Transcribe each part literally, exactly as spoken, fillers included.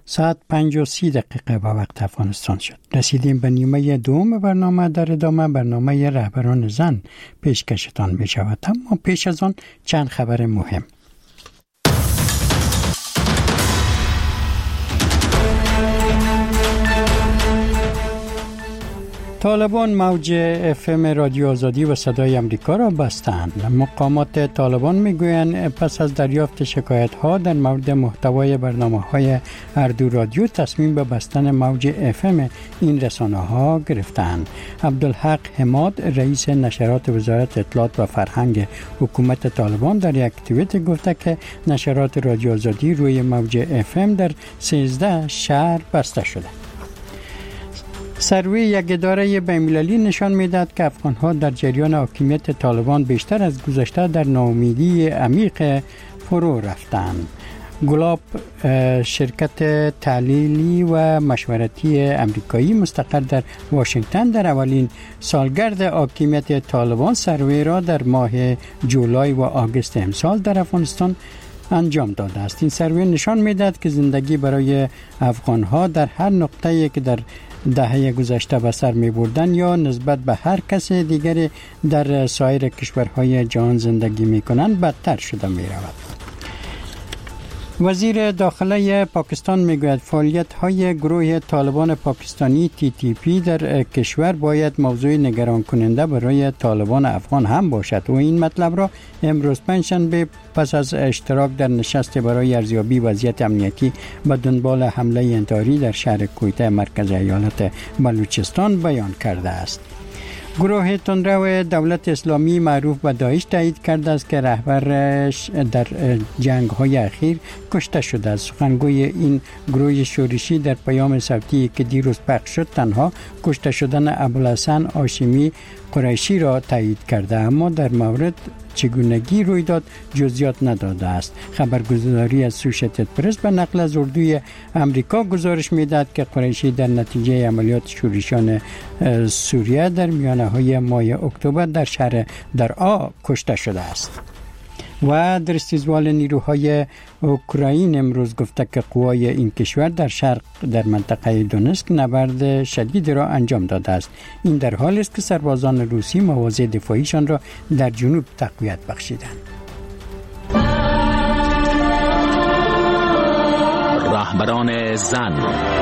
ساعت پنج و سی دقیقه با وقت افغانستان شد. رسیدیم به نیمه دوم برنامه. در ادامه برنامه رهبران زن پیشکشتان می شود، اما پیش از آن چند خبر مهم. طالبان موج اف ام رادیو آزادی و صدای امریکا را بستند. مقامات طالبان میگویند پس از دریافت شکایت ها در مورد محتوای برنامه های هر دو رادیو تصمیم به بستن موج اف ام این رسانه ها گرفتند. عبدالحق حماد رئیس نشرات وزارت اطلاعات و فرهنگ حکومت طالبان در یک توییت گفته که نشرات رادیو آزادی روی موج اف ام در سیزده شهر بسته شده. سروی یک اداره بین‌المللی نشان می‌دهد که افغان‌ها در جریان حاکمیت طالبان بیشتر از گذشته در ناامیدی عمیق فرو رفتند. گلاب شرکت تحلیلی و مشورتی امریکایی مستقر در واشنگتن در اولین سالگرد حاکمیت طالبان سروی را در ماه جولای و آگوست امسال در افغانستان انجام داده است. این سروی نشان می‌دهد که زندگی برای افغان‌ها در هر نقطه‌ای که در دهه گذشته به سر می بردن یا نسبت به هر کس دیگری در سایر کشورهای جهان زندگی می کنند بدتر شده می رود. وزیر داخله پاکستان می گوید فعالیت های گروه طالبان پاکستانی تی تی پی در کشور باید موضوع نگران کننده برای طالبان افغان هم باشد و این مطلب را امروز پنجشنبه پس از اشتراک در نشست برای ارزیابی وضعیت امنیتی به دنبال حمله انتحاری در شهر کویته مرکز ایالت بلوچستان بیان کرده است. گروه تندرو دولت اسلامی معروف به داعش تایید کرده است که رهبرش در جنگ‌های اخیر کشته شده است. سخنگوی این گروه شورشی در پیام صوتی که دیروز پخش شد تنها کشته شدن ابوالحسن هاشمی قریشی را تایید کرده، اما در مورد چگونگی روی داد جزئیات نداده است. خبرگزاری از اسوشییتد پرس به نقل از اردوی امریکا گزارش می‌دهد که قریشی در نتیجه عملیات شورشیان سوریه در میانه‌های ماه اکتبر در شهر درعا کشته شده است. و در استیزوال نیروهای اوکراین امروز گفته که قوای این کشور در شرق در منطقه دونسک نبرد شدید را انجام داده است. این در حالی است که سربازان روسی مواضع دفاعیشان را در جنوب تقویت بخشیدند. رهبران زن.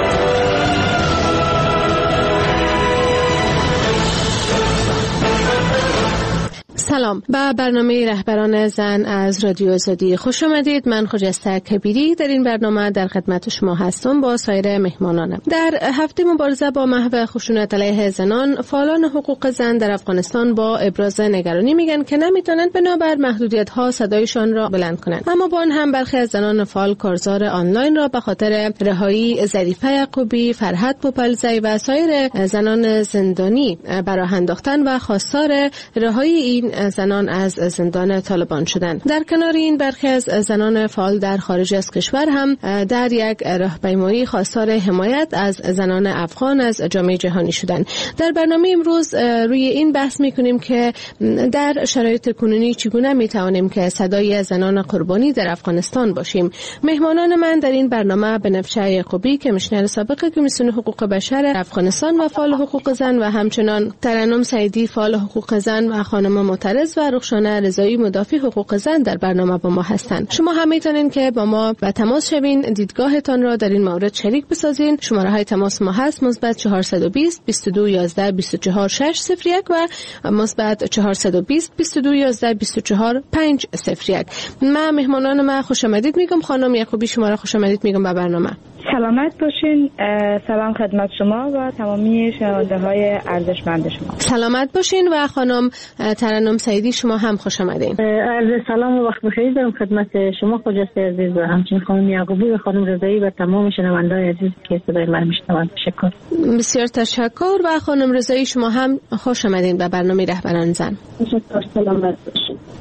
سلام، به برنامه رهبران زن از رادیو آزادی خوش آمدید. من خجسته کبیری در این برنامه در خدمت شما هستم با سایر مهمانانم. در هفته مبارزه با محو خشونت علیه زنان، فعالان حقوق زن در افغانستان با ابراز نگرانی میگن که نمیتونن بنابر محدودیت‌ها صدایشان را بلند کنند. اما با آن هم برخی از زنان فعال کارزار آنلاین را به خاطر رهایی ظریفه یعقوبی، فرحت پوپلزی و سایر زنان زندانی براه انداختن و خواستار رهایی این زنان از زندان طالبان شدند. در کنار این برخی از زنان فعال در خارج از کشور هم در یک راهپیمایی خواستار حمایت از زنان افغان از جامعه جهانی شدند. در برنامه امروز روی این بحث می‌کنیم که در شرایط کنونی چگونه می‌توانیم که صدای زنان قربانی در افغانستان باشیم. مهمانان من در این برنامه بنفشه یعقوبی کمیشنر سابق کمیسیون حقوق بشر افغانستان و فعال حقوق زن و همچنان ترنم سعیدی فعال حقوق زن و خانم معترض و رخشانه رضایی مدافع حقوق زن در برنامه با ما هستند. شما هم میتونین که با ما به تماس شوین، دیدگاهتان را در این مورد شریک بسازین. شماره های تماس ما هست مثبت چهارصد و بیست بیست و دو یازده بیست و چهار شش صفر یک و مثبت چهارصد و بیست بیست و دو یازده بیست و چهار پنج صفر یک. من مهمانان ما خوش آمدید میگم. خانم یعقوبی شما را خوش آمدید میگم به برنامه. سلامت باشین. سلام خدمت شما و تمامی شنونده های ارزشمند شما. سلامت باشین و خانم ترنم سعیدی شما هم خوش آمدین. عرض سلام و وقت بخیر دارم خدمت شما خجسته عزیز و همچنین خانم یعقوبی و خانم رضایی و تمام شنونده های عزیز که صدای من میشنوند. تشکر. بسیار تشکر و خانم رضایی شما هم خوش آمدین به برنامه رهبران زن. تشکر. سلامت باشین.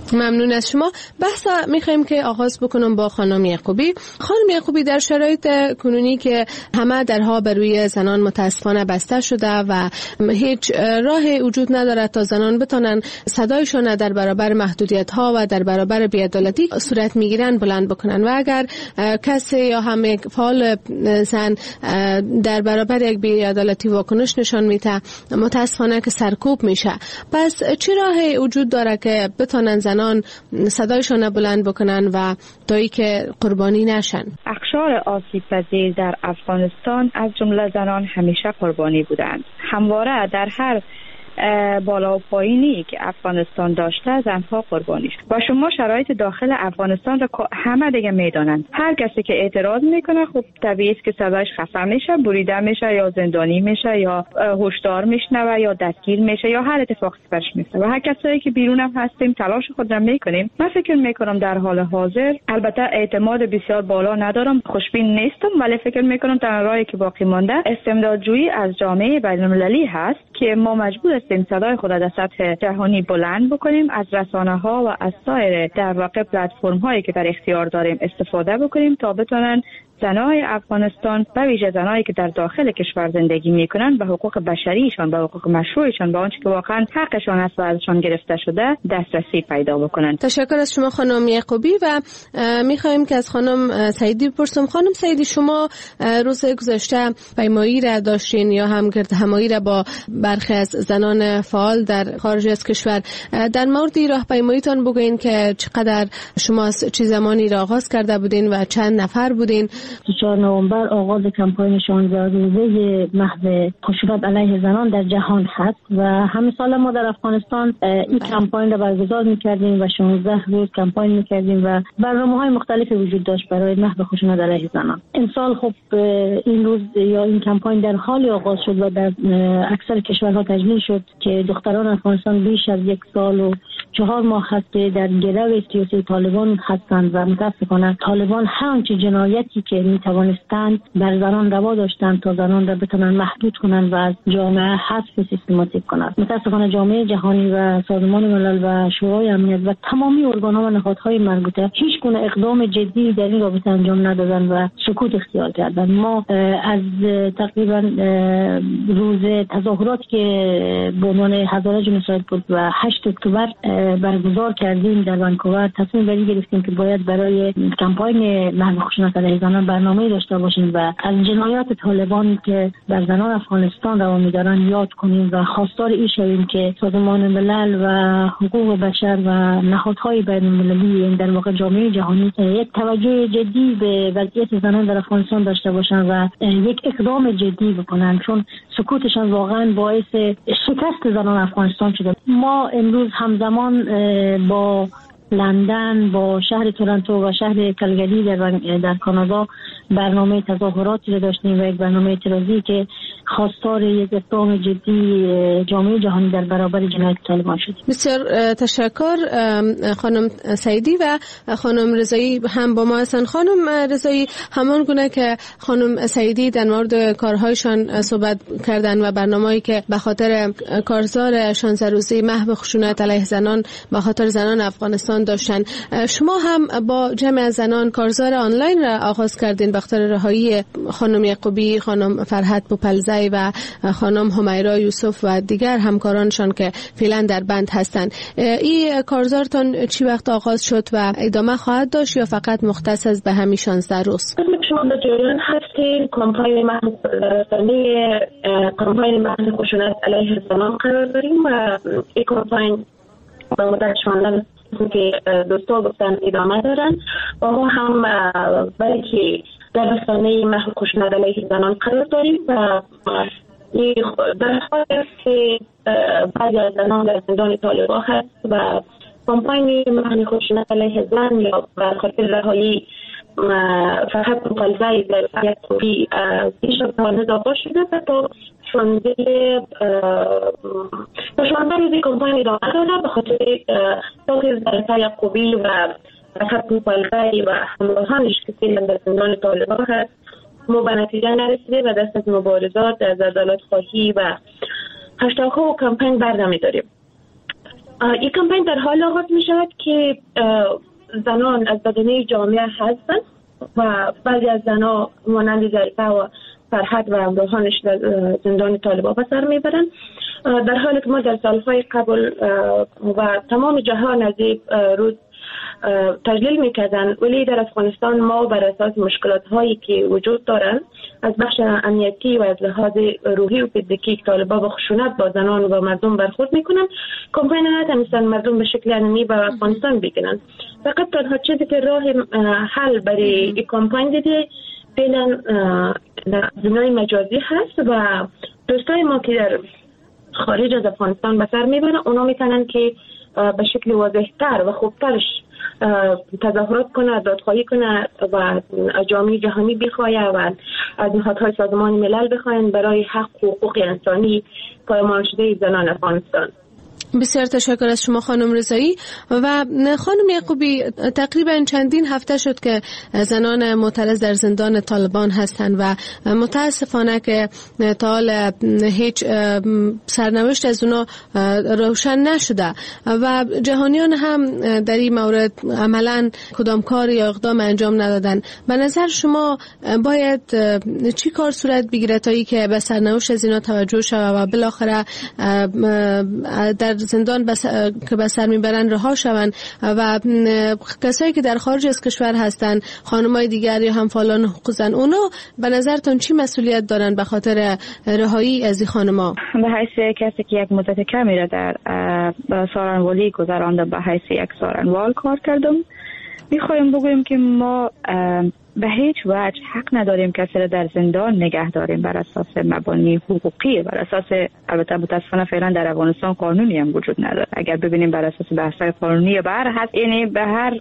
ممنون از شما. بحث میخوایم که آغاز بکنم با خانم یعقوبی. خانم یعقوبی، در شرایط کنونی که همه درها بر روی زنان متاسفانه بسته شده و هیچ راه وجود نداره تا زنان بتونن صدایشون در برابر محدودیت ها و در برابر بی‌عدالتی صورت میگیرن بلند بکنن، و اگر کسی یا هم یک فعال زن در برابر یک بی‌عدالتی واکنش نشان میده، متاسفانه که سرکوب میشه. پس چه راهی وجود داره که بتونن زنان صدایشون بلند بکنن و تایی که قربانی نشن؟ اقشار آسیب پذیر در افغانستان از جمله زنان همیشه قربانی بودند. همواره در هر بالا و پایینی که افغانستان داشته زنها قربانی شد و شما شرایط داخل افغانستان را همه دیگه میدانند. هر کسی که اعتراض میکنه خب طبیعی است که صداش خفه میشه، بریده میشه یا زندانی میشه یا هشدار میشنوه یا دستگیر میشه یا هر اتفاقی برش میفته. و هر کسایی که بیرون هم هستیم تلاش خود را میکنیم. من فکر میکنم در حال حاضر، البته اعتماد بسیار بالا ندارم، خوشبین نیستم، ولی فکر میکنم تنها راهی که باقی مانده استمدادجویی از جامعه بین‌المللی هست که ما مجبور هستیم صدای خود را در سطح جهانی بلند بکنیم، از رسانه ها و از سایر در واقع پلتفرم هایی که در اختیار داریم استفاده بکنیم تا بتونن زنای افغانستان و ویژه زنایی که در داخل کشور زندگی میکنن به حقوق بشریشان، به حقوق مشروعشان، به آنچه که واقعا حقشان است و ازشان گرفته شده دسترسی پیدا بکنن. تشکر از شما خانم یعقوبی و میخوایم که از خانم سعیدی بپرسم. خانم سعیدی، شما روز گذشته پیمایی را داشتین یا هم گرد همایی را با برخی از زنان فعال در خارج از کشور. در مورد راهپیماییتان بگوین که چقدر شما از چه زمانی را آغاز کرده بودین و چند نفر بودین؟ چهار نوامبر آغاز کمپاین شانزده روزه محو خشونت علیه زنان در جهان هست و همه سال ما در افغانستان این کمپاین را برگزار می‌کردیم و شانزده روز کمپاین می‌کردیم و برنامه‌های مختلفی وجود داشت برای محو خشونت علیه زنان. امسال خب این روز یا این کمپاین در حال آغاز شد و در اکثر کشورها تجمیع شد که دختران افغانستان بیش از یک سال و چهار ماه هست که در گرو سیاسی طالبان هستند و متاسفانه طالبان هر چه جنایتی که می توانستند بر زنان روا داشتند تا زنان را بتونن محدود کنند و از جامعه حذف سیستماتیک کنند. متاسفانه جامعه جهانی و سازمان ملل و شورای امنیت و تمامی ارگان‌ها و نهادهای مربوطه هیچ گونه اقدام جدی در این رابطه انجام ندادند و سکوت اختیار کردند. ما از تقریبا روز تظاهراتی که به عنوان هزاره جنسایت بود و هشت اکتبر برگزار کردیم در ونکوور تصمیم بر این گرفتیم که باید برای کمپاین محو خشونت علیه زنان برنامه داشته باشیم و از جنایات طالبان که بر زنان افغانستان روا می‌دارند یاد کنیم و خواستار این شویم که سازمان ملل و حقوق بشر و نهادهای بین‌المللی در واقع جامعه جهانی یک توجه جدی به وضعیت زنان در افغانستان داشته باشند و یک اقدام جدی بکنند، چون سکوتشان واقعا باعث شکست زنان افغانستان شده. ما امروز همزمان با لندن، با شهر تورنتو و شهر کلگری در, در کانادا برنامه تظاهراتی را داشتیم و یک برنامه اعتراضی که خواستار یک اقدام جدی جامعه جهانی در برابر جنایت طالبان شد. بسیار تشکر خانم سعیدی و خانم رضایی هم با ما هستند. خانم رضایی، همان گونه که خانم سعیدی در مورد کارهایشان صحبت کردن و برنامه‌ای که به خاطر کارزار شانزده روزه محو خشونت علیه زنان به خاطر زنان افغانستان داشتن، شما هم با جمع زنان کارزار آنلاین را آغاز کردین به خاطر رهایی خانم یعقوبی، خانم فرحت بوپلزی و خانم همیرا یوسف و دیگر همکارانشان که فعلا در بند هستند. این کارزارتان چی وقت آغاز شد و ادامه خواهد داشت یا فقط مختص به همین شانزده روز؟ شما در جریان هستین کمپاین محو کمپاین محو خشونت علیه زنان قرار داریم و این کمپاین با مدت شماندن که دوستا گفتن ادامه دارن و ما هم بلکه در رسانه محو خشونت علیه زنان قرار داریم و در حال که بعضی از زنان در زندان طالبان هست و کمپاین محو خشونت علیه زن یا به خاطر رهایی فرحت بوپلزی در یعقوبی پیش از پانزده آغاز شده و تا شانزده تا شانزده روزی کمپاین ادامه داره به خاطر تاکیز در یعقوبی و فرحت بوپلزی و همراهانش که فعلا در زندان طالبان هست ما به نتیجه نرسیده و دست از مبارزات از عدالت خواهی و هشتگ‌ها و کمپاین بر نمی‌داریم. این کمپین در حال آغاز می شود که زنان از بدنه جامعه هستند و بعضی از زنان مانند ظریفه و فرحت و همراهانش در زندان طالبان به سر میبرند، در حالی که ما در سالهای قبل و تمام جهان از این روز تجلیل میکردن، ولی در افغانستان ما بر اساس مشکلات هایی که وجود دارند از بخش امنیتی و از لحاظ روحی و فیزیکی که طالبان با خشونت با زنان و مردم برخورد میکنن، کمپین نتونستن مردم به شکل علنی به افغانستان بگیرن. فقط تنها چیزی که راه حل برای این کمپین دیده فعلا زندان مجازی هست و دوستای ما که در خارج از افغانستان به سر میبرن، اونا میتونن که به شکل واضح‌تر و خوبترش تظاهرات کنه، دادخواهی کنه و از جامعه جهانی بخواهد و از نهادهای سازمان ملل بخواهند برای حق و حقوق انسانی پایمال شده زنان افغانستان. بسیار تشکر از شما خانم رضایی. و خانم یعقوبی، تقریبا چندین هفته شد که زنان معترض در زندان طالبان هستند و متاسفانه که تا حال هیچ سرنوشت از اونا روشن نشده و جهانیان هم در این مورد عملا کدام کار یا اقدام انجام ندادن. به نظر شما باید چی کار صورت بگیره تا ای که به سرنوشت از اینا توجه شود و بالاخره در زندان بس... که به سر میبرن رها شوند و کسایی که در خارج از کشور هستن، خانمای دیگر یا همفالان حقوق زن، اونا به نظرتون چی مسئولیت دارن به خاطر رهایی از این خانما؟ به حیث کسی که یک مدت کمی را در سارنوالی گذراندم، به حیث یک سارنوال کار کردم، میخوایم بگویم که ما به هیچ وجه حق نداریم کسی را در زندان نگه داریم بر اساس مبانی حقوقی، بر اساس، البته متاسفانه فعلا در افغانستان قانونی هم وجود نداره. اگر ببینیم بر اساس بحث‌های قانونی یا بر هست، یعنی به هر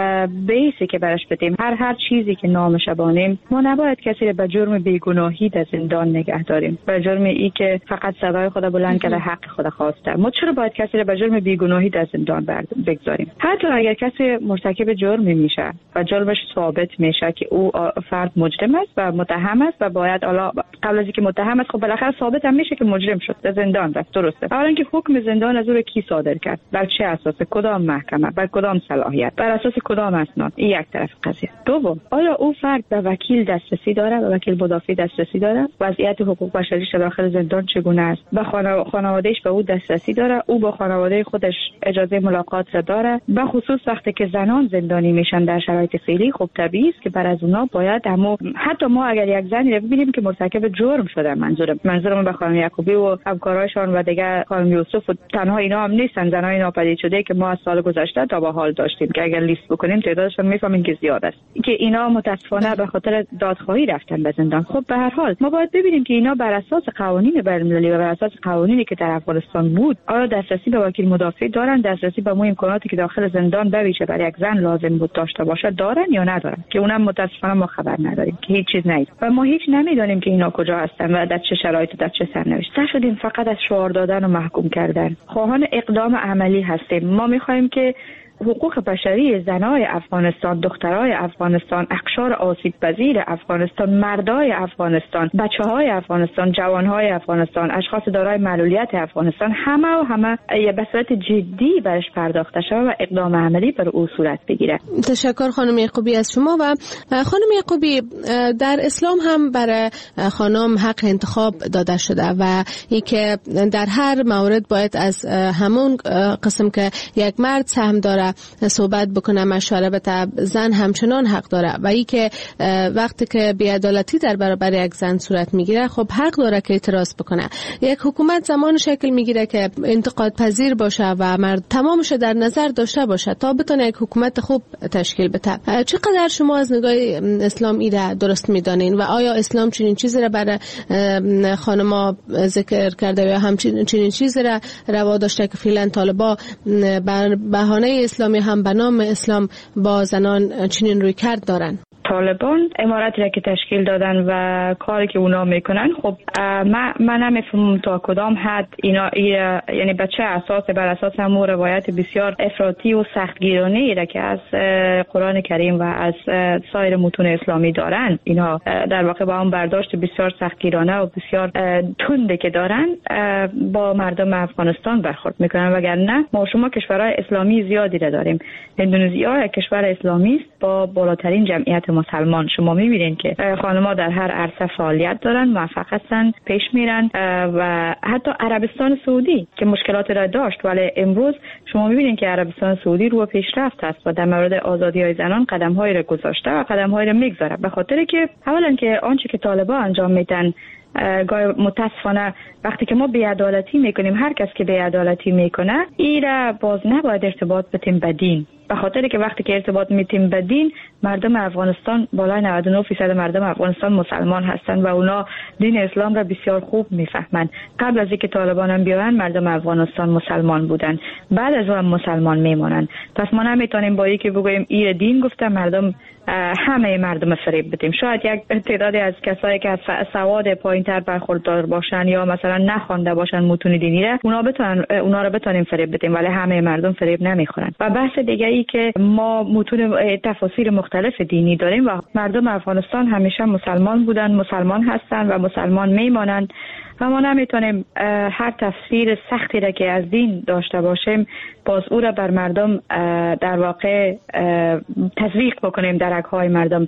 بیسی که برش بدیم، هر هر چیزی که نامش بانیم، ما نباید کسی را به جرم بیگناهی در زندان نگه داریم، به جرم ای که فقط صدای خود بلند کرده، حق خود خواسته. ما چرا باید کسی را به جرم بیگناهی در زندان بگذاریم؟ حتی اگر کسی مرتکب جرمی میشه و جرمش ثابت میشه که او فرد مجرم است و متهم است و باید الا قبل از اینکه متهم است، خب بالاخره ثابت هم میشه که مجرم شد، در زندان رفت. درسته. اولا اینکه حکم زندان از او کی صادر کرد، بر چه اساس، کدام محکمه، بر کدام صلاحیت، بر اساس کدام اسناد؟ این یک طرف قضیه. دوم، آیا او فرد به وکیل دسترسی داره، به وکیل مدافع دسترسی داره؟ وضعیت حقوق بشریش داخل زندان چگونه است؟ به خانواده‌اش به او دسترسی داره؟ او با خانواده خودش اجازه ملاقات را داره؟ به خصوص وقتی که زنان زندانی میشن در شرایط فعلی، خب طبیعی است که بر از اونا باید اما حتی ما اگر یک زنی رو ببینیم که مرتکب جرم شده، منظورم منظورم به خانم یعقوبی و همکارایشان و دیگه خانم یوسف و تنها اینا هم نیستن، زنای ناپدید شده که ما از سال گذشته تا به حال داشتیم که اگر لیست بکنیم تعدادشون میفهمیم که زیاد است، که اینا متاسفانه به خاطر دادخواهی رفتن به زندان. خب به هر حال ما باید ببینیم که اینا بر اساس قوانین بین‌المللی و بر اساس قوانینی که در افغانستان بود، آیا دسترسی به وکیل مدافع دارن، دسترسی به مو امکاناتی که داخل زندان به ویژه برای یک زن لازم بود داشته باشه دارن یا ندارن، که اونم متاسفانه ما خبر نداریم، که هیچ چیز نیست و ما هیچ نمیدونیم که اینا کجا هستن و در چه شرایطی در چه سرنوشتی. شدیم فقط از شعار دادن و محکوم کردن. خواهان اقدام عملی هستیم. ما میخوایم که حقوق بشری زنای افغانستان، دخترای افغانستان، اقشار آسیب پذیر افغانستان، مردای افغانستان، بچه‌های افغانستان، جوانهای افغانستان، اشخاص دارای معلولیت افغانستان، همه و همه به صورت جدی برش پرداخته شود و اقدام عملی بر او صورت بگیره. تشکر خانم یعقوبی از شما. و خانم یعقوبی، در اسلام هم برای خانم حق انتخاب داده شده و ای که در هر مورد باید از همون قسم که یک مرد سهم داره صحبت بکنه، مشوره بده، زن همچنان حق داره و ای که وقتی که بی‌عدالتی در برابر یک زن صورت میگیره، خب حق داره که اعتراض بکنه. یک حکومت زمان شکل میگیره که انتقاد پذیر باشه و مرد تمامش در نظر داشته باشه تا بتونه یک حکومت خوب تشکیل بده. چقدر شما از نگاه اسلام ایده درست میدانین و آیا اسلام چنین چیزی را برای خانم‌ها ذکر کرده یا همچنین چنین چیزی را روا داشته که فعلا طالبان بر بهانه اسلامی هم به نام اسلام با زنان چنین روی کرد دارن؟ طالبان اماراتی را که تشکیل دادن و کاری که اونا میکنن، خب من من نمیفهمم تا کدام حد اینا ای یعنی به چه اساس، بر اساس همون روایت بسیار افراطی و سختگیرانه‌ای را که از قرآن کریم و از سایر متون اسلامی دارن، اینا در واقع با اون برداشت بسیار سختگیرانه و بسیار تنده که دارن با مردم افغانستان برخورد میکنن. وگرنه ما شما کشورهای اسلامی زیادی را داریم. اندونزیا کشور اسلامی است با بالاترین جمعیت مسلمان. شما میبینید که خانم‌ها در هر عرصه فعالیت دارن، موفق هستن، پیش میرن و حتی عربستان سعودی که مشکلات را داشت ولی امروز شما میبینید که عربستان سعودی رو پیشرفت است و در مورد آزادی‌های زنان قدم‌هایی را گذاشته و قدم‌هایی را میگذاره، به خاطر که اولا که آنچه که طالبان انجام میدن گاهی متاسفانه وقتی که ما بی‌عدالتی میکنیم، هر کس که بی‌عدالتی میکنه ایره باز نباید ارتباط بتیم به دین، به خاطر که وقتی که ارتباط میتیم به دین، مردم افغانستان بالای نود و نه درصد مردم افغانستان مسلمان هستند و اونا دین اسلام را بسیار خوب میفهمند. قبل از اینکه طالبان هم بیاین مردم افغانستان مسلمان بودن، بعد از اون مسلمان میمونن. پس ما نمیتونیم با اینکه بگوییم این دین گفته مردم همه مردم فریب بدیم. شاید یک تعدادی از کسایی که سواد پایینتر برخوردار باشن یا مثلا نخوانده باشن متون دینی را، اونا بتونن اونا رو بتونیم فریب بدیم، ولی همه مردم فریب نمیخورن. و بحث دیگه ای که ما متون تفاسیر مختلف دینی داریم و مردم افغانستان همیشه مسلمان بودن، مسلمان هستن و مسلمان میمانند و ما نمیتونیم هر تفسیر سختی را که از دین داشته باشیم باز او را بر مردم در واقع تزریق بکنیم در رگ‌های مردم.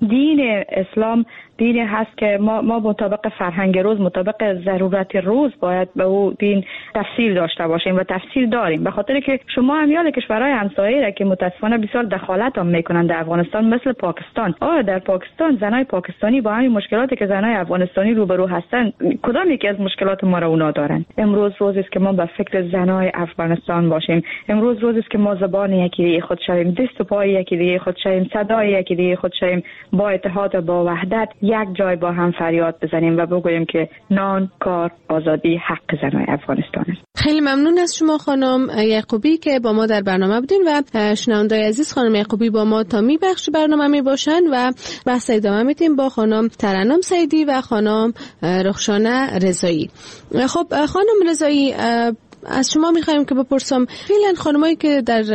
دین اسلام دینی هست که ما ما مطابق فرهنگ روز، مطابق ضرورت روز باید به او دین تفسیر داشته باشیم و تفسیر داریم، به خاطر که شما امیال کشورهای همسایه را که متاسفانه بسیار دخالت هم میکنن در افغانستان مثل پاکستان، آیا در پاکستان زنای پاکستانی با همین مشکلاتی که زنای افغانستانی روبرو هستن کدام یکی از مشکلات ما را اونا دارن؟ امروز روزی است که ما به فکر زنای افغانستان باشیم. امروز روزی است که ما زبان یکی دیگه خود شویم، دست و پای یکی دیگه خود شویم، صدای یکی دیگه خود شویم، با اتحاد و با وحدت یک جای با هم فریاد بزنیم و بگوییم که نان، کار، آزادی حق زنای افغانستان است. خیلی ممنون از شما خانم یعقوبی که با ما در برنامه بودین و شنوندای عزیز، خانم یعقوبی با ما تا می بخش برنامه می باشن و بحث ادامه میدیم با خانم ترنم سعیدی و خانم رخشانه رضایی. خب خانم رضایی، از شما میخوایم که بپرسم فعلا خانمایی که در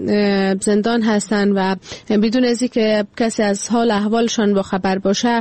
زندان هستن و بدون از اینکه کسی از حال احوالشان با خبر باشه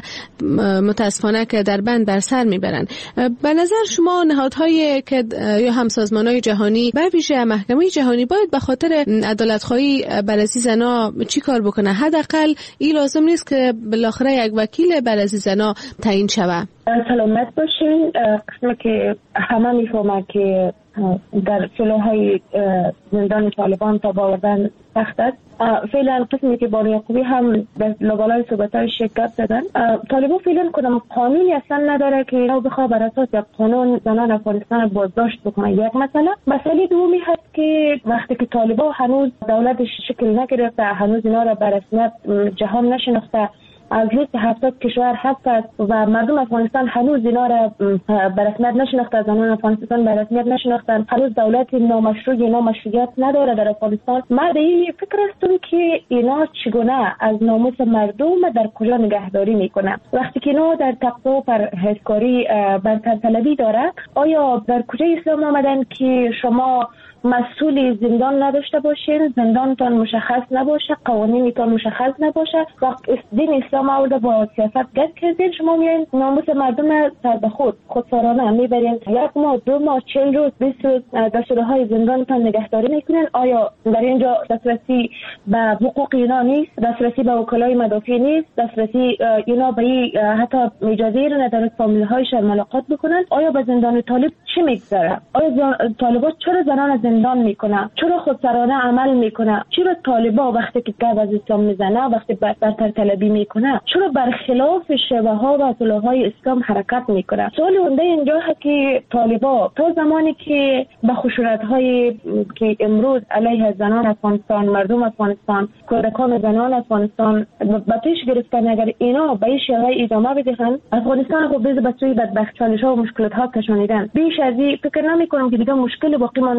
متاسفانه که در بند بر سر میبرن، به نظر شما نهادهایی که یا همسازمانهای جهانی به ویژه محکمه جهانی باید به خاطر عدالت‌خواهی برای زنا چی کار بکنه؟ حداقل این لازم نیست که بالاخره یک وکیل برای زنا تعیین شود. سلامت باشین. قسمه که همه میفهمه که در سلوهای زندان طالبان تا باوردن سخت است. فعلا قسمی که بانو یعقوبی هم در لابالای صحبت‌های شرکت دادن، طالبان فعلا کدام قانونی اصلا نداره که اینا بخواه بر اساس یک قانون زنان افغانستان بازداشت بکنه. یک مسئله مسئله دومی هست که وقتی که طالبان هنوز دولتش شکل نگرفته، هنوز اینا را به رسمیت جهان نشناخته، از لیست هفتاد کشور هست و مردم افغانستان هنوز اینا را به رسمیت نشناخته، زنان افغانستان به رسمیت نشناختن، هنوز دولت نامشروع اینا مشروعیت نداره در افغانستان. من به این فکر هستم که اینا چگونه از ناموس مردم در کجا نگهداری میکنه. وقتی که اینا در تقوا و پرهیزکاری برتر طلبی داره، آیا در کجا اسلام آمدن که شما مسئول زندان نداشته باشین، زندانتان مشخص نباشه، قوانینتان مشخص نباشه و دین اسلام آورده با سیاست گرد کردین، شما میایین ناموس مردم سر به خود خودسرانه میبرین، یک ماه دو ماه چند روز بیست روز دستورهای زندانتان نگهداری میکنین. آیا در اینجا دسترسی به حقوق اینا نیست؟ دسترسی به وکلای مدافع نیست؟ دسترسی اینا به حتی اجازه رو نداره فامیل هایشان ملاقات بکنن؟ آیا به زندان طالب چی میگذره؟ آیا طالبات چرا زنان زندان میکنه؟ چرا خودسرانه عمل میکنه؟ چرا طالبا وقتی که گاز از اسلام میزنه، وقتی برتر طلبی میکنه، چرا برخلاف شبه ها و اصولهای اسلام حرکت میکنه؟ سوال اونده اینجا هست که طالبا تا زمانی که به خشونت های که امروز علیه زنان افغانستان، مردم افغانستان، کودکان زنان افغانستان به پیش گرفتن، اگر اینا به این شیوه ادامه بدهند، افغانستان خود به سوی بدبختی ها و مشکلات ها کشانیدن. بیش از این فکر نمی کنم که دیگه مشکل باقی مانده باشه در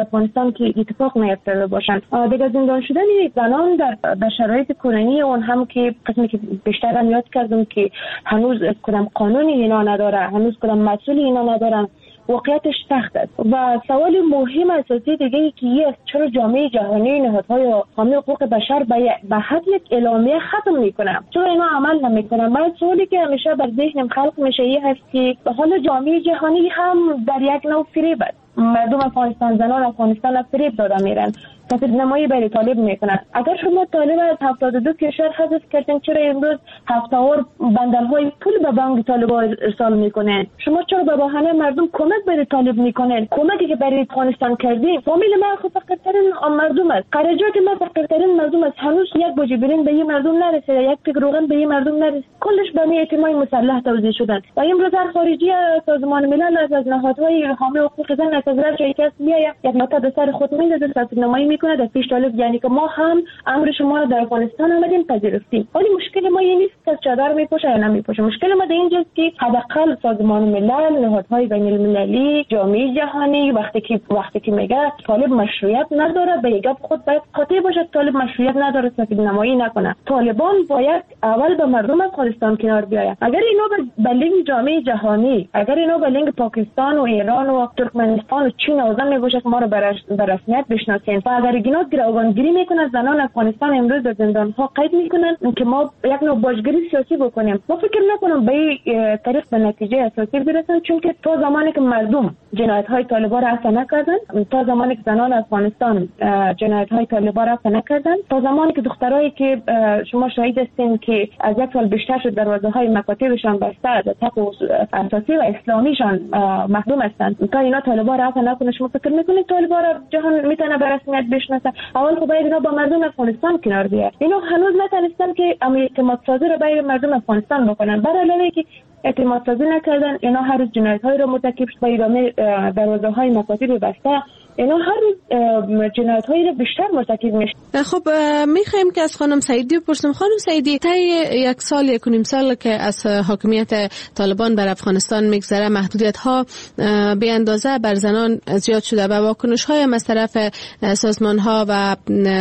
افغانستان که اتفاق نیفتاده باشند. دیگه زندان شدن زنان در در شرایط کنونی اون هم که قسمی که بیشتر یاد کردم که هنوز کدام قانونی اینا نداره، هنوز کدام مسئولی اینا ندارن، واقعیتش سخت است. و سوال مهم اساسی دیگه ای که است چرا جامعه جهانی نهادهای حامی حقوق بشر به حد یک اعلامیه ختم میکنه، چرا اینا عمل نمیکنن؟ من سوالی که همیشه بر ذهنم خلق میشه این هست که به حال جامعه جهانی هم در یک نوع فریب است. مردم افغانستان، زنان افغانستان فریب داده میرن، تفید نمایی برای طالب میکنن. اگر شما طالب از هفتاد و دو کشور حذف کردین، چرا امروز هفته‌وار بندل های پول به بانک طالب ارسال میکنن؟ شما چرا به بهانه مردم کمک برای طالب میکنن؟ کمکی که برای افغانستان کردین، فامیل ما خود فقیرترین مردم است، خرجات ما فقیرترین مردم است، هنوز یک بوجه برین به این مردم نرسیده، یک تیک روغن به این مردم نرسید، کلش به اعتماد مسلح توزیع شدن. و امروز در خارجی سازمان ملل از نهادهای حامی حقوق زن از نظر جایی که میاد یک نوتا به سر خود میندازه، تفسیرنمایی میکنه در پیش طالب، یعنی که ما هم امر شما رو در افغانستان آمدیم پذیرفتیم. ولی مشکل ما این نیست که چادر میپوشه یا نمیپوشه، مشکل ما در اینجاست که حداقل سازمان ملل، نهادهای بین المللی، جامعه جهانی وقتی که وقتی که میگه طالب مشروعیت نداره، به یک خود باید قاطع باشه طالب مشروعیت نداره، تفسیرنمایی نکنه. طالبان باید اول به مردم افغانستان کنار بیاید. اگر اینا به لینگ جامعه جهانی، اگر اینا به لینگ پاکستان و ایران و ترکمنستان و چین آزم میباشه که ما رو به رسمیت بشناسین، و اگر اینا گروگانگیری میکنن، زنان افغانستان امروز در زندان ها قید میکنن که ما یک نوع باجگیری سیاسی بکنیم، ما فکر نکنم به این طریق به نتیجه اساسی برسن، چون که تا زمانی که مردم جنایت های طالبان را عفو نکردن، تا زمانی که زنان افغانستان جنایت های طالبان را عفو نکردن، تا زمانی که دخترایی که شما شاهد هستین که از یک سال بیشتر شد دروازه های مکاتبشان بسته، از حقوق اساسی و اسلامیشان محروم هستند، تا اینا طالبان را عفو نکنه، شما فکر میکنید طالبان را جهان میتونه به رسمیت بشناسه؟ اول خب باید اینا با مردم افغانستان کنار بیاد. اینا هنوز نتونستن که اعتماد سازی را برای مردم افغانستان بکنن، برای علاوه که اعتماد سازی نکردن، اینا هر روز جنایت های را مرتکب شد، با ادامه دروازه های مکاتب بسته، اینا هر روز جنایت هایی را بیشتر مرتکب میشه. خب میخوایم که از خانم سعیدی بپرسیم. خانم سعیدی، تا یک سال یک و نیم سال که از حاکمیت طالبان بر افغانستان میگذره، محدودیت ها به اندازه بر زنان زیاد شده و واکنش های از طرف سازمان ها و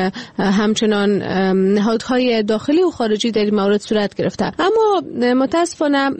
همچنان نهادهای داخلی و خارجی در این مورد صورت گرفته. اما متاسفانه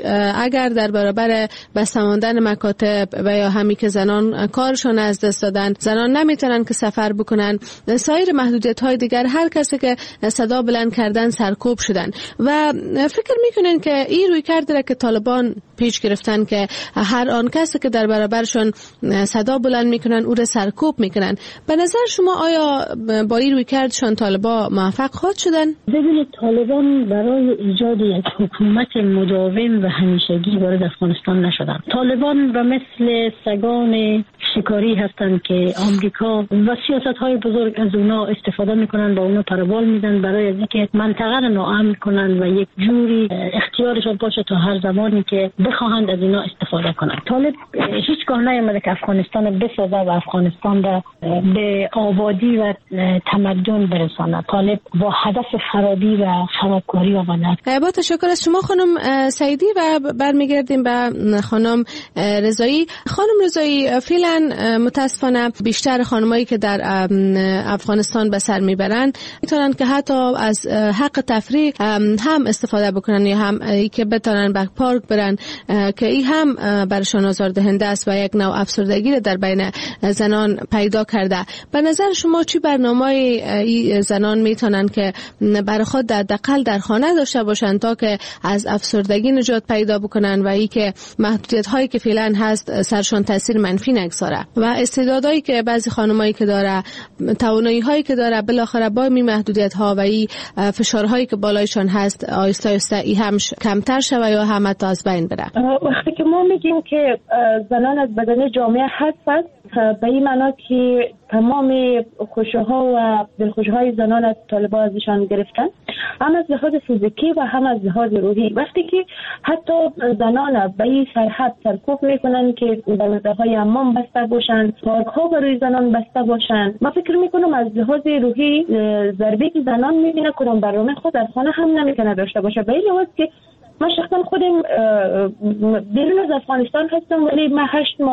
اگر در برابر بسته ماندن مکاتب و یا همی که زنان کارشون از دست دادن، زنان نمیتونن که سفر بکنن، سایر محدودیت های دیگر، هر کسی که صدا بلند کردن سرکوب شدن. و فکر میکنن که این روی کرده که طالبان پیش گرفتن که هر آن کسی که در برابرشون صدا بلند میکنن او را سرکوب میکنن. به نظر شما آیا با این روی کردشان طالبان موفق خواهد شدن؟ ببینید، طالبان برای ایجاد یک حکومت مداوم و همیشگی وارد افغانستان نشدن. طالبان و مثل سگان شکاری هستند که آمریکا و سیاست‌های بزرگ از اونا استفاده میکنن، با اونا پروبال میدن برای اینکه منطقه رو ناامن کنن و یک جوری اختیارشون باشه تا هر زمانی که بخواهند از اینا استفاده کنند. طالب هیچگاه نیامده که افغانستان رو بسازه و افغانستان رو به آبادی و تمدن برساند. طالب با هدف خرابی و خرابکاری آمده. با تشکر از شما خانم سعیدی و برمیگردیم به خانم رضایی. خانم رضایی، فعلا متاسفانه بیشتر خانمایی که در افغانستان به سر میبرن میتونن که حتی از حق تفریح هم استفاده بکنن یا هم ای که بتونن به پارک برن، که این هم برشان آزاردهنده است و یک نوع افسردگی در بین زنان پیدا کرده. به نظر شما چی برنامه‌ای این زنان میتونن که برای خود حداقل در خانه داشته باشن تا که از افسردگی نجات پیدا بکنن و ای که محدودیت هایی که فعلا هست سرشان تاثیر منفی نگذاره و استعدادایی که بعضی خانمایی که داره، توانایی هایی که داره، بالاخره با می محدودیت ها و این فشارهایی که بالایشان هست آیسته آیسته ای هم کمتر شوه یا هم تا از بین بره. وقتی که ما میگیم که زنان از بدن جامعه هست، به این معنا که تمام خوشی‌ها و دلخوشی‌های زنان از طالبان ازشان گرفتن، هم از لحاظ فیزیکی و هم از لحاظ روحی. وقتی که حتی زنان به این سرحد سرکوب میکنن که دروازه‌های حمام بسته باشن، پارک‌ها برای زنان بسته باشن، من فکر میکنم از لحاظ روحی ضربه که زنان میبینه کدام برنامه خود از خانه هم نمیتونه داشته باشه. به این لحاظ که من شخصا خودم بیرون از افغانستان هستم، ولی من هشت ماه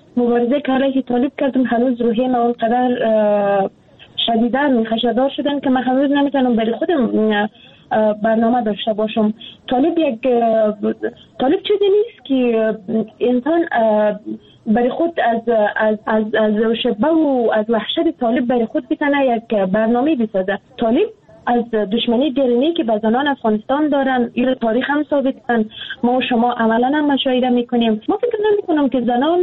مبارزه که علیه طالب کردم هنوز روحی ما اونقدر شدیدن خشدار شدن که من هنوز نمیتونم برای خودم برنامه داشته باشم. طالب یک طالب چیزی نیست که انسان برای خود از از از از شبه و از وحشت طالب برای خود بتونه یک برنامه بسازه. طالب از دشمنی درونی که به زنان افغانستان دارن، این تاریخ هم ثابت کن، ما و شما عملا هم مشاهده میکنیم. ما فکر نمی کنم که زنان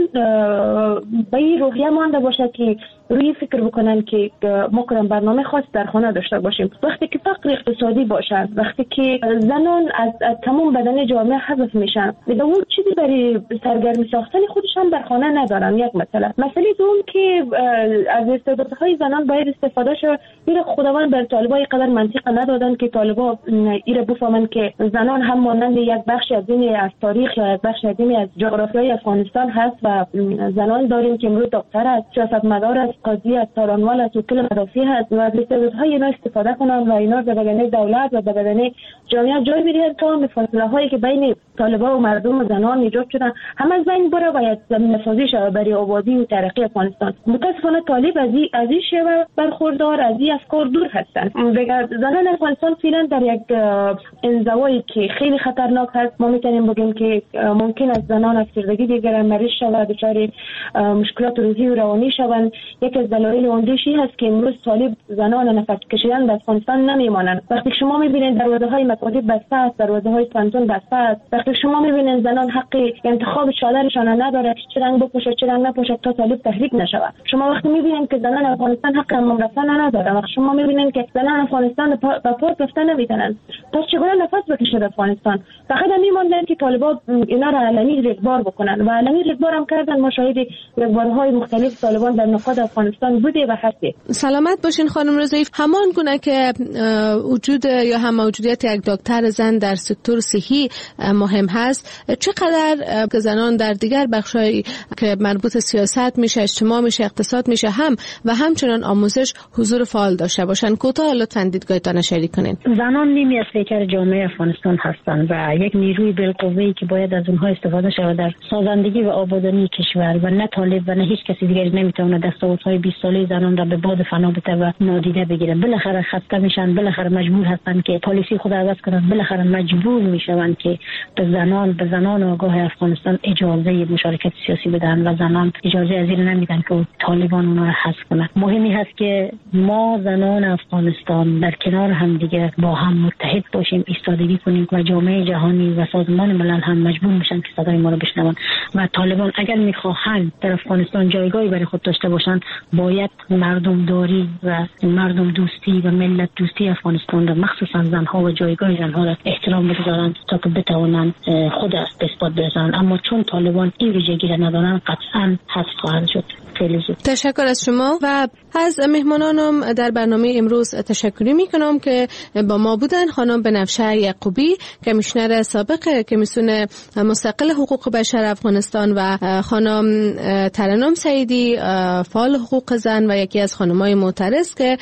به این روحیه مانده باشه که روی فکر بکنن که ما کنم برنامه خاص در خانه داشته باشیم. وقتی که فقر اقتصادی باشد، وقتی که زنان از, از تمام بدن جامعه حذف میشن، دیگه اون چیزی برای سرگرمی ساختن خودشان در خانه ندارن. یک مسئله مسئله دوم که از استعدادهای زنان باید استفاده شه. این خداوند بر طالبای قدر منطق ندادن که طالبا این بفهمن که زنان هم مانند یک بخش از این از تاریخ یا یک بخش از این از جغرافیای افغانستان هست و زنان داریم که امروز دکتر است، سیاستمدار است، قاضی است، تارانوال است، وکیل مدافع است و از استعدادهای اینا استفاده کنن و اینا به بدن دولت و به بدن جامعه جای بگیرن تا فاصله هایی که بین طالبا و مردم و زنان ایجاد شدن هم از بین بره و یک زمینه‌سازی شود برای آبادی و ترقی افغانستان. متاسفانه طالب از این از این شیوه برخوردار از این افکار دور هستند. زنان افغانستان فعلا در یک انزوایی که خیلی خطرناک هست. ما میتونیم بگیم که ممکن است زنان افسردگی دیگر مریض شود، دچار مشکلات روحی و روانی شوند. یک از دلایل اندیشی هست که امروز طالب زنان نفس کشیدن در افغانستان نمیمانند. وقتی شما میبینید دروازه های مکاتب بسته است، دروازه های پانتون بسته است، وقتی شما میبینید زنان حق انتخاب چادرشان نداره چه رنگ بپوشد چه رنگ نپوشد تا طالب تحریک نشود. شما وقتی میبینید که زنان افغانستان حق حمام رفتن نداره، وقتی شما میبینید که زنان افغانستان به پارک رفتن نمیتونن، پس چگونه نفس بکشد افغانستان؟ فقط میموندن که طالبا اینا را علنی ریگبار بکنن و علنی ریگبار هم کردن. ما شاهد ریگبارهای مختلف طالبان در نقاط افغانستان بوده و هستی. سلامت باشین خانم رضایی. همان گونه که وجود یا هم موجودیت یک دکتر زن در سکتور صحی مهم هست، چقدر که زنان در دیگر بخش‌های که مربوط سیاست میشه، اجتماع میشه، اقتصاد میشه هم و همچنان آموزش حضور فعال داشته باشن؟ کوتاه لطفاً دیدگاهتان شریک کنین. زنان نیمی از پیکر جامعه افغانستان هستند و یک نیروی بالقوه‌ای که باید از اونها استفاده شود در سازندگی و آبادانی کشور و نه طالب و نه هیچ کسی دیگری نمیتونه دستاوردهای بیست ساله زنان را به باد فنا بده و نادیده بگیرن. بالاخره خسته میشن، بالاخره مجبور هستن که پالیسی خود عوض کنن، بالاخره مجبور میشوند که به زنان به زنان آگاه افغانستان اجازه مشارکت سیاسی بدن و زنان اجازه از این نمیدن که طالبان اونها را حذف کنن. مهمی هست که ما زنان افغانستان در کنار هم دیگه با هم متحد باشیم، ایستادگی کنیم و جامعه جهانی و سازمان ملل هم مجبور میشن که صدای ما رو بشنون و طالبان اگر میخواهند در افغانستان جایگاهی برای خود داشته باشند باید مردم داری و مردم دوستی و ملت دوستی افغانستان را مخصوصا زنها و جایگاه زنها را احترام بگذارند تا که بتوانند خود از اثبات برسانند. اما چون طالبان این ویژگی را ندارند قطعا حذف خواهند شد. تشکر از شما و از مهمانانم در برنامه امروز تشکری میکنم که با ما بودن. خانم بنفشه یعقوبی، کمیشنر سابق کمیسیون مستقل حقوق بشر افغانستان و خانم ترنم سعیدی، فعال حقوق زن و یکی از خانم‌های معترض که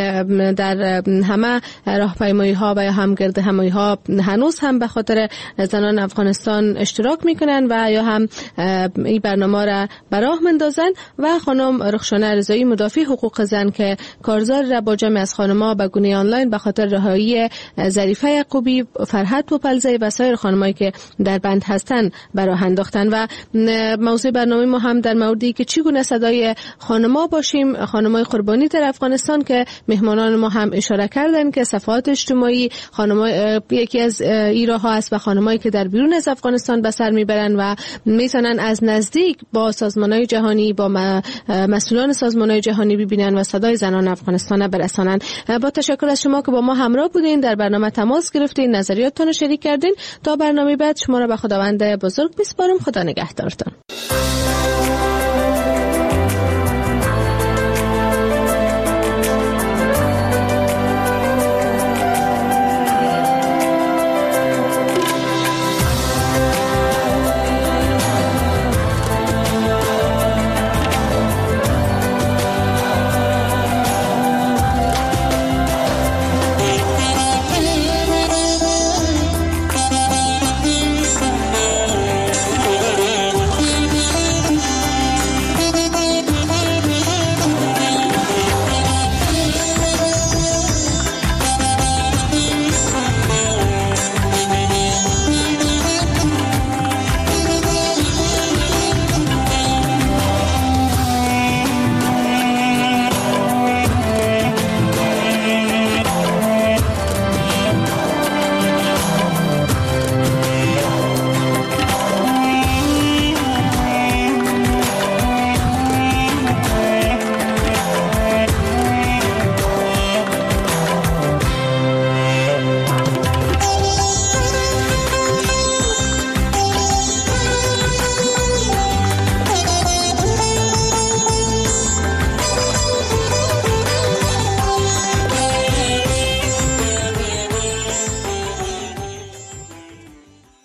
در همه راهپیمایی‌ها و هم گرد همایی‌ها هنوز هم به خاطر زنان افغانستان اشتراک میکنن و یا هم این برنامه را به راه میندازن، و خانم رخشانه رضایی، مدافع حقوق زن که کارزار را با جمع از خانم‌ها به گونه آنلاین به خاطر رهایی ظریفه یعقوبی، فرحت پوپلزی و سایر خانمایی که در بند هستند به راه انداختن. و موضوع برنامه ما هم در موردی که چگونه صدای خانم‌ها باشیم، خانم‌های قربانی در افغانستان که مهمانان ما هم اشاره کردن که صفحات اجتماعی خانم‌ها یکی از ایراها است و خانمایی که در بیرون از افغانستان به سر میبرن و میتونن از نزدیک با سازمان‌های جهانی، با مسئولان سازمان‌های جهانی ببینن و صدای زنان افغانستان برسانن. با تشکر از شما که با ما همراه بودین، در برنامه تماس گرفتین، نظریاتتون رو شریک کردین. تا برنامه بعد شما را به خداوند بزرگ میسپارم. خدا نگهدارتان.